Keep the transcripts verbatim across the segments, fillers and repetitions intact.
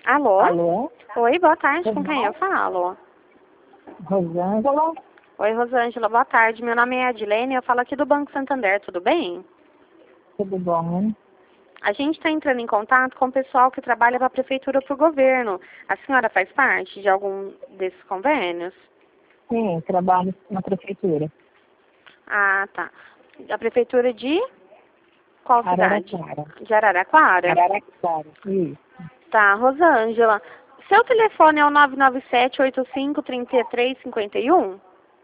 Alô? Alô? Oi, boa tarde, com Tudo quem bom? eu falo? Rosângela? Oi, Rosângela, boa tarde. Meu nome é Adilene, eu falo aqui do Banco Santander, tudo bem? Tudo bom? A gente está entrando em contato com o pessoal que trabalha para a prefeitura ou para o governo. A senhora faz parte de algum desses convênios? Sim, trabalho na prefeitura. Ah, tá. A prefeitura de qual cidade? Araraquara. De Araraquara? Araraquara, isso. Tá, Rosângela. Seu telefone é o nove nove sete, oito cinco, três três cinco um?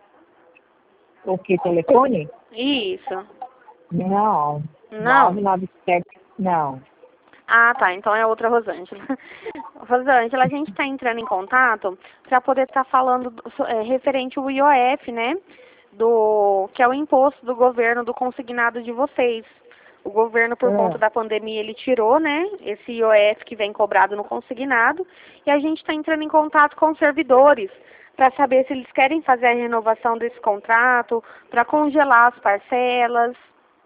O que, telefone? Isso. Não. Não? nove nove sete, não. Ah, tá. Então é outra Rosângela. Rosângela, a gente está entrando em contato para poder estar falando do- so- é, referente ao I O F, né? Do, que é o imposto do governo do consignado de vocês. O governo, por conta Ah, da pandemia, ele tirou, né? Esse I O F que vem cobrado no consignado. E a gente está entrando em contato com os servidores para saber se eles querem fazer a renovação desse contrato, para congelar as parcelas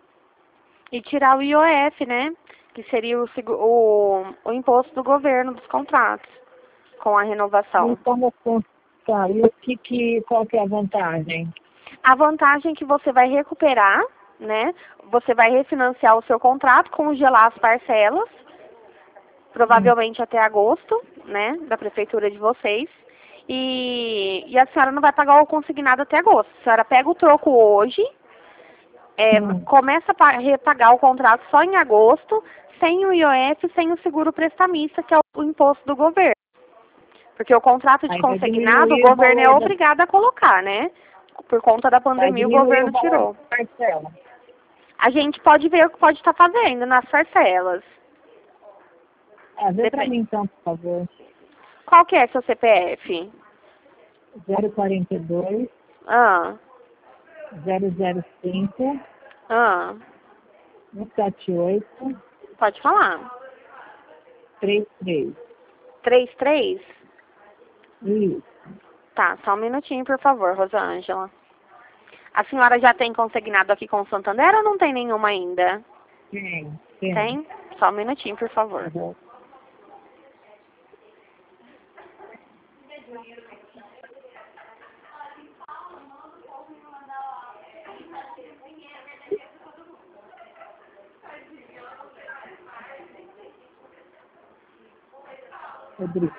e tirar o I O F, né? Que seria o, segu- o, o imposto do governo dos contratos com a renovação. então, você- tá, e o que, que, qual que é a vantagem? A vantagem é que você vai recuperar, né? Você vai refinanciar o seu contrato, congelar as parcelas, Hum, provavelmente até agosto, né? Da prefeitura de vocês. E, e a senhora não vai pagar o consignado até agosto. A senhora pega o troco hoje, é, hum. começa a pa- repagar o contrato só em agosto, sem o I O F, sem o seguro prestamista, que é o, o imposto do governo. Porque o contrato de Aí vai consignado, o diminuir o governo é valor da, obrigado a colocar, né? Por conta da vai pandemia, o diminuir o governo valor da tirou. parcela. A gente pode ver o que pode estar fazendo nas parcelas. Ah, vê para Depende. mim então, por favor. Qual que é seu C P F? zero quarenta e dois, Ah, zero zero cinco, ah, um sete oito, pode falar. três três. Três três. Isso. Tá, só um minutinho, por favor, Rosângela. A senhora já tem consignado aqui com o Santander ou não tem nenhuma ainda? Tem, tem. Tem? Só um minutinho, por favor. Uhum. Rodrigo.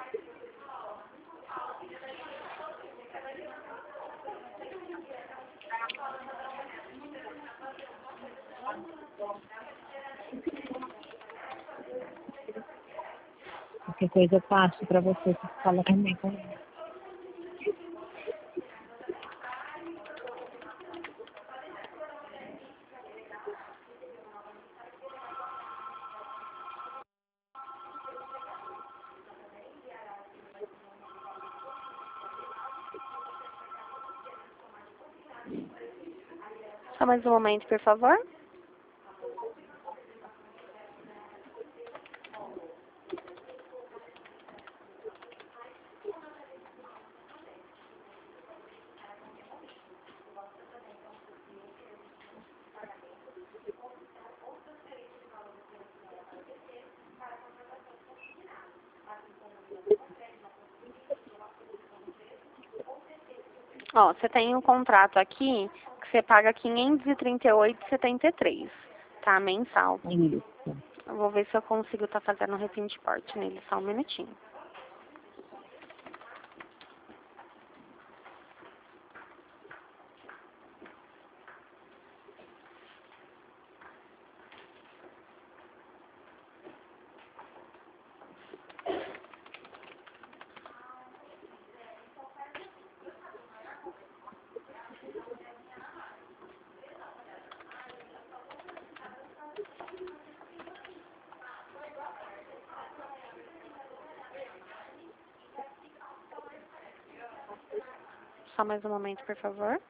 Qualquer coisa eu passo para você, você fala também comigo. Só mais um momento, por favor. Ó, você tem um contrato aqui que você paga quinhentos e trinta e oito reais e setenta e três centavos, tá? Mensal. Isso. Eu vou ver se eu consigo estar fazendo um reprint port nele, só um minutinho. Só mais um momento, por favor.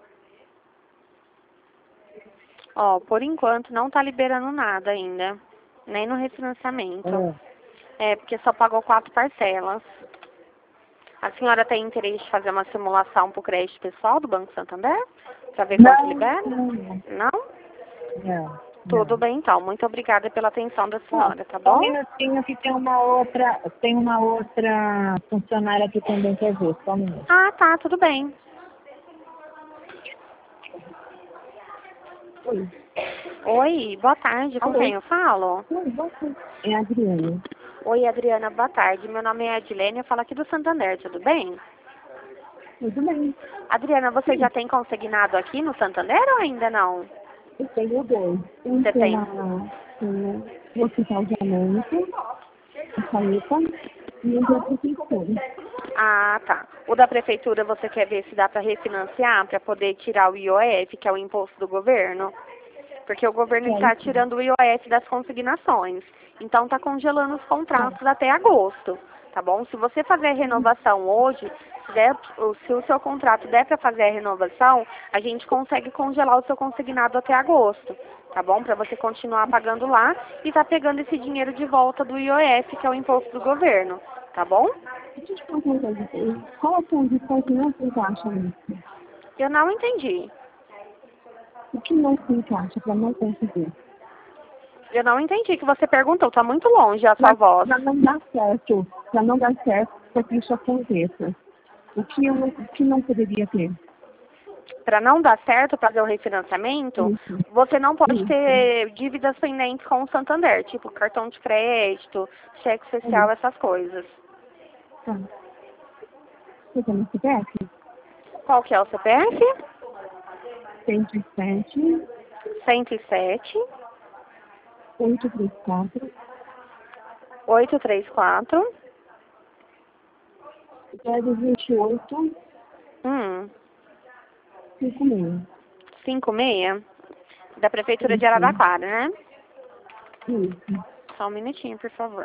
Ó, por enquanto não tá liberando nada ainda. Nem no refinanciamento. É. É, porque só pagou quatro parcelas. A senhora tem interesse de fazer uma simulação para o crédito pessoal do Banco Santander? Para ver quanto Não, libera? não, não. Não? Não, Tudo não. bem, então. Muito obrigada pela atenção da Ó, senhora, tá só um bom? minutinho que tem uma outra, tem uma outra funcionária que também quer ver, só um minuto. Ah, tá, tudo bem. Oi. Oi, boa tarde. Com Alô? quem eu falo? Oi, você. É a Adriana. Oi, Adriana, boa tarde. Meu nome é Adilene, eu falo aqui do Santander, tudo bem? Tudo bem. Adriana, você já tem consignado aqui no Santander ou ainda não? Eu tenho dois. Um Você tem? pela, pelo Hospital de América, a Saíta, e um pela Prefeitura. Ah, tá. O da prefeitura você quer ver se dá para refinanciar, para poder tirar o I O F, que é o imposto do governo? Porque o governo está Quero sim. tirando o I O F das consignações. Então está congelando os contratos até agosto, tá bom? Se você fazer a renovação hoje, se, der, se o seu contrato der para fazer a renovação, a gente consegue congelar o seu consignado até agosto, tá bom? Para você continuar pagando lá e tá pegando esse dinheiro de volta do I O F, que é o imposto do governo, tá bom? Deixa eu te contar uma coisa. Qual a condição que não se encaixa nisso? Eu não entendi. O que não se encaixa para não conseguir? Eu não entendi que você perguntou, tá muito longe a sua voz. Para não dar certo, para não dar certo, para que isso aconteça. O que, eu, não- o que não poderia ter? Para não dar certo fazer o refinanciamento, Isso. você não pode Isso. ter dívidas pendentes com o Santander, tipo cartão de crédito, cheque especial, Isso. essas coisas. Tá. Você tem um C P F? Qual que é o C P F? cento e sete, cento e sete, oito três quatro, oitocentos e trinta e quatro, zero vinte e oito, hum, cinquenta e seis. cinquenta e seis, da Prefeitura de Isso. Araraquara, né? Isso. Só um minutinho, por favor.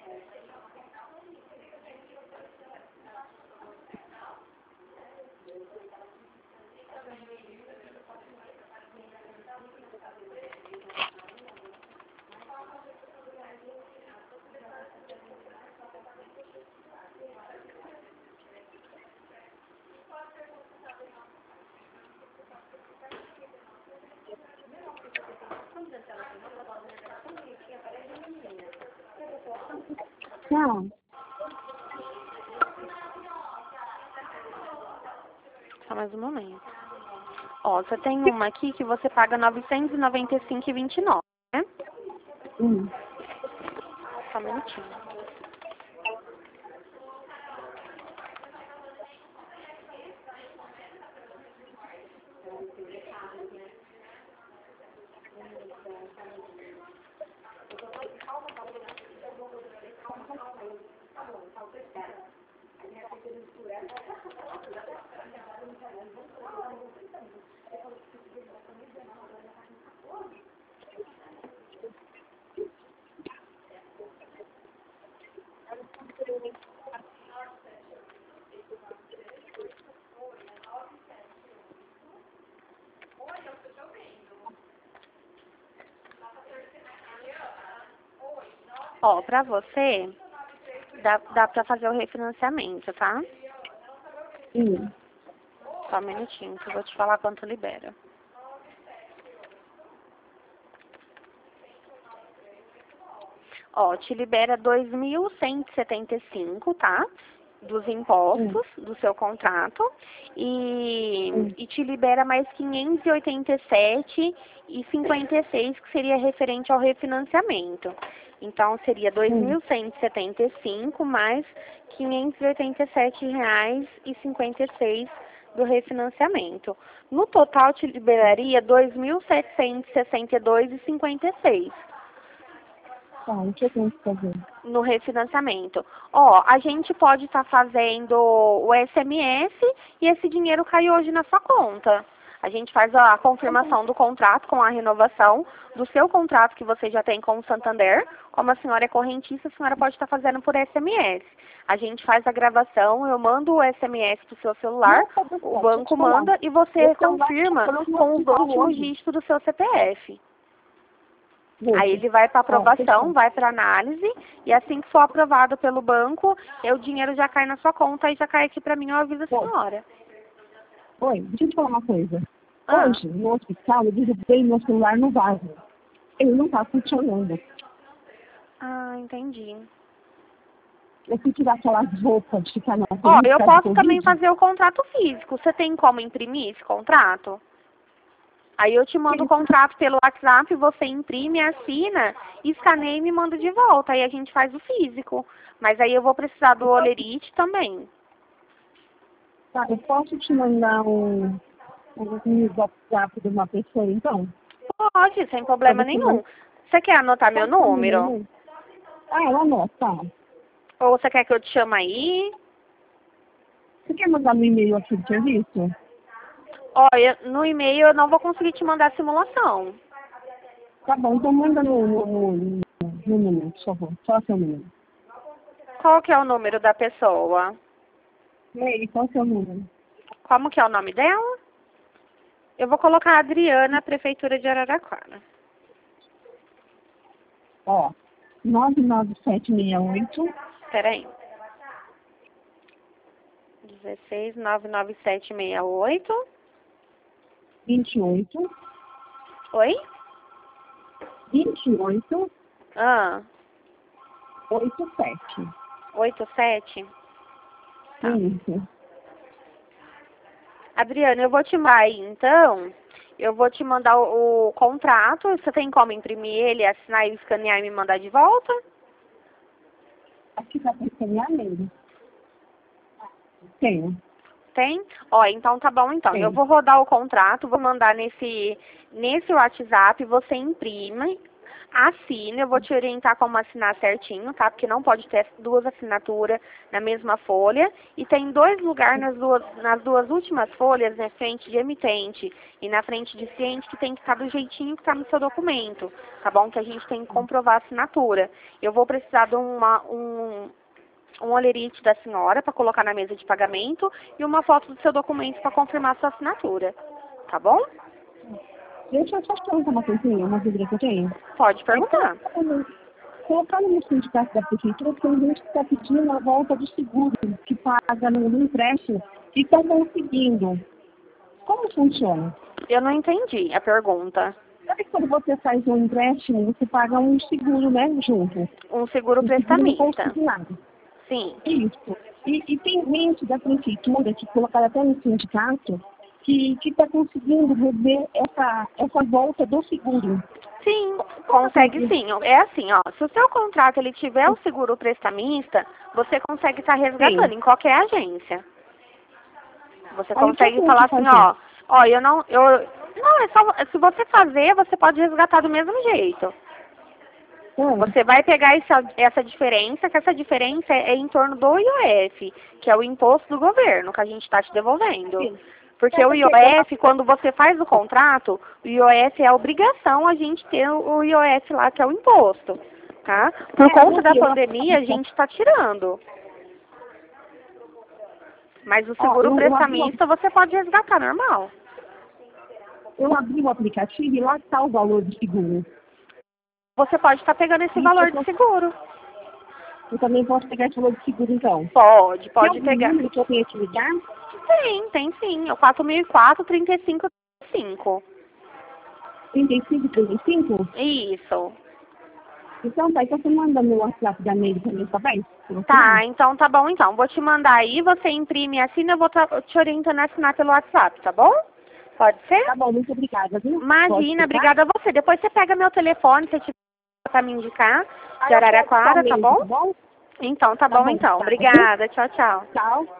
Tchau. Só mais um momento. Ó, você tem uma aqui que você paga novecentos e noventa e cinco reais e vinte e nove, né? Hum. Só um minutinho. Ó, pra você, dá, dá pra fazer o refinanciamento, tá? Hum. Só um minutinho, que eu vou te falar quanto libera. Ó, te libera dois mil cento e setenta e cinco, tá? Dos impostos do seu contrato. E, Hum. e te libera mais quinhentos e oitenta e sete reais e cinquenta e seis, que seria referente ao refinanciamento. Então, seria dois mil cento e setenta e cinco mais quinhentos e oitenta e sete reais e cinquenta e seis do refinanciamento. No total, te liberaria dois mil setecentos e sessenta e dois reais e cinquenta e seis. Tá, o que eu tenho que fazer? No refinanciamento. Ó, a gente pode estar fazendo o S M S e esse dinheiro cai hoje na sua conta. A gente faz a confirmação do contrato com a renovação do seu contrato que você já tem com o Santander. Como a senhora é correntista, a senhora pode estar fazendo por S M S. A gente faz a gravação, eu mando o S M S para o seu celular, o banco manda e você confirma com os dois últimos dígitos do seu C P F. Aí ele vai para Ó, aprovação, fechou. vai para análise, e assim que for aprovado pelo banco, eu, o dinheiro já cai na sua conta e já cai aqui para mim, eu aviso a Bom, senhora. oi, deixa eu te falar uma coisa. Ah, Hoje, no hospital, eu derrubei meu celular no vaso. Ele não tá funcionando. ah entendi. Eu fui tirar aquelas roupas de ficar na Ó, Covid, eu por causa do posso também Covid. fazer o contrato físico. Você tem como imprimir esse contrato? Aí eu te mando o contrato pelo WhatsApp, você imprime, assina, escaneia e me manda de volta. Aí a gente faz o físico. Mas aí eu vou precisar do olerite também. Tá, eu posso te mandar um, um WhatsApp de uma pessoa, então? Pode, sem Pra problema você mandar. nenhum. Você quer anotar meu Qual que é o número, número? né? Ah, ela anota, tá. Ou você quer que eu te chame aí? Você quer mandar no e-mail aqui do serviço? Olha, no e-mail eu não vou conseguir te mandar a simulação. Tá bom, então manda no, no, no, no número, por favor. Só seu número. Qual que é o número da pessoa? E aí, qual é o seu número? Como que é o nome dela? Eu vou colocar a Adriana, Prefeitura de Araraquara. Ó, nove nove sete seis oito, Peraí. dezesseis, nove nove sete seis oito. vinte e oito, Oi? vinte e oito, Ah, oitenta e sete. oito sete. Tá. Isso. Adriana, eu vou te mandar aí, então. Eu vou te mandar o, o contrato. Você tem como imprimir ele, assinar e escanear e me mandar de volta? Aqui tá pra escanear nele. Tenho. Tem? Ó, então tá bom então. Eu Tem. vou rodar o contrato, vou mandar nesse, nesse WhatsApp, você imprime, assina, eu vou te orientar como assinar certinho, tá? Porque não pode ter duas assinaturas na mesma folha. E tem dois lugares nas duas, nas duas últimas folhas, na frente de emitente e na frente de ciente, que tem que estar do jeitinho que está no seu documento, tá bom? Que a gente tem que comprovar a assinatura. Eu vou precisar de uma, um, um olerite da senhora para colocar na mesa de pagamento e uma foto do seu documento para confirmar sua assinatura. Tá bom? Deixa eu só te perguntar uma coisinha, uma dúvida que eu tenho. Pode É, perguntar. colocar no sindicato da prefeitura, tem gente que está pedindo a volta do seguro, que paga no, no empréstimo, e estão conseguindo. Como funciona? Eu não entendi a pergunta. Sabe que quando você faz um empréstimo, você paga um seguro, né, junto? Um seguro Um seguro não prestamista. consignado. Sim. Isso. E, e tem gente da prefeitura, que colocaram até no sindicato, que está conseguindo rever essa, essa volta do seguro. Sim, consegue sim. É assim, ó, se o seu contrato ele tiver o seguro prestamista, você consegue estar resgatando Sim. em qualquer agência. Você Aí o que eu consegue tenho falar que assim, fazer? ó, ó, eu não, eu, não, é só, se você fazer, você pode resgatar do mesmo jeito. Hum. Você vai pegar essa, essa diferença, que essa diferença é, é em torno do I O F, que é o imposto do governo que a gente está te devolvendo. Sim. Porque É o porque eu- I O F, quando você faz o contrato, o I O F é a obrigação a gente ter o I O F lá, que é o imposto, tá? Por É, conta da eu- pandemia, a gente está tirando. Mas o Ó, seguro eu, eu, abri, o- prestamista você pode resgatar, normal. eu abri o aplicativo e lá está o valor do seguro. Você pode estar pegando esse Isso valor eu, de posso- seguro. eu também posso pegar esse valor de seguro, então. Pode, Tem pode algum pegar. número que eu tenho que ligar? Tem, tem sim. É o quatro mil e quatro, trinta e cinco, trinta e cinco. trinta e cinco, trinta e cinco? Isso. Então tá, então você manda no WhatsApp da Meire também, tá bem? Tá, então tá bom então. Vou te mandar aí, você imprime e assina, eu vou tra- te orientando a assinar pelo WhatsApp, tá bom? Pode ser? Tá bom, muito obrigada, viu? Pode Imagina, ser, tá? obrigada a você. Depois você pega meu telefone, se tiver pra me indicar, Aí de eu pego Araraquara, tá somente, bom? tá bom? Então, tá Tá bom bom, então. tá. Obrigada, tchau, tchau. Tchau.